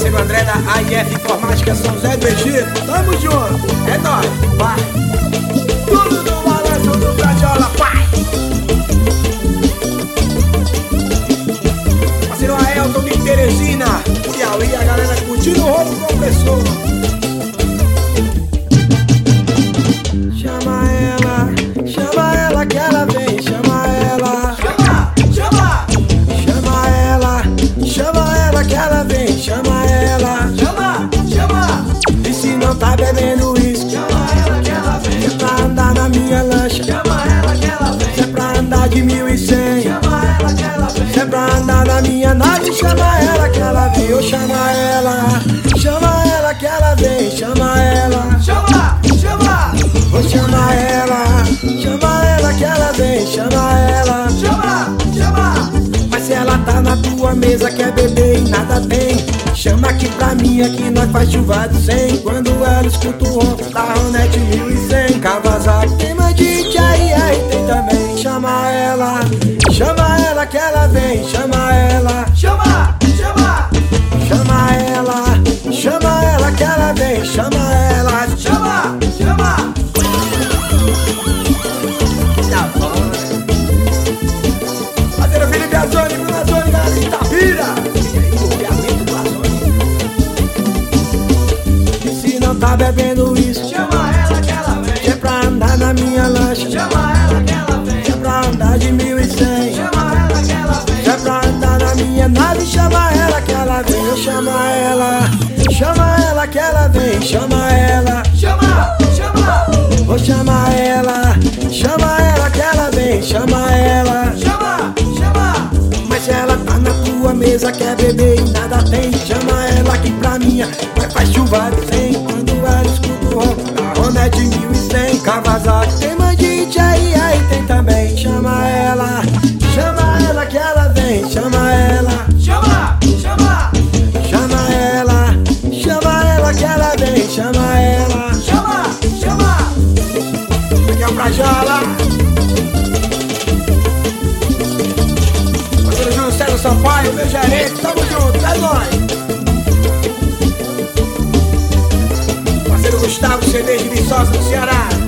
parceiro André da AIF Informática São José do Egito. Tamo junto, é nóis, vai. Tudo no balanço do Bradiola, pai. Parceiro Aelton de Teresina, Piauí, a galera curtindo o roubo compressor. Chama ela que ela vem, chama ela. Chama ela que ela vem, chama ela. E se não tá bebendo uísque, Chama ela que ela vem. se é pra andar na minha lancha, Chama ela que ela vem. se é pra andar de 1100, Chama ela que ela vem. se é pra andar na minha nave, chama ela que ela vem. Ou chama ela que ela vem, chama ela. Chama. Ou chama ela que ela vem, chama ela. Chama. Mas se ela tá na tua mesa, quer beber e nada tem, chama aqui pra mim, aqui nós faz chuva de 100. Quando ela escuta o ronco da Ronete 1100, Kawasaki tem Mandite, aí tem também. Chama ela que ela vem, chama ela. Chama Chama ela que ela vem, chama ela. Tá bom, né? Parceiro Felipe Azoni, Bruno Azoni, galera de Itapira. E se não tá bebendo isso, Chama ela que ela vem. se é pra andar na minha lancha, Chama ela que ela vem. se é pra andar de 1100, Chama ela que ela vem. se é pra andar na minha nave, chama ela que ela vem. Eu chama ela que ela vem, chama ela. Vou chamar ela que ela vem, chama ela. Chama. Mas se ela tá na tua mesa, quer beber e nada tem, chama ela aqui pra minha, vai faz chuva de 100. Quando ela escuta o ronco da Ronete 1100, Kawasaki tem Mandite, aí tem também. Chama ela que ela vem, chama ela. Chama Que ela vem, chama ela. Aqui é o Bradiola. Parceiro Júlio César Sampaio, meu gerente, tamo junto, é nóis. Parceiro Gustavo, CD de Viçosa do Ceará.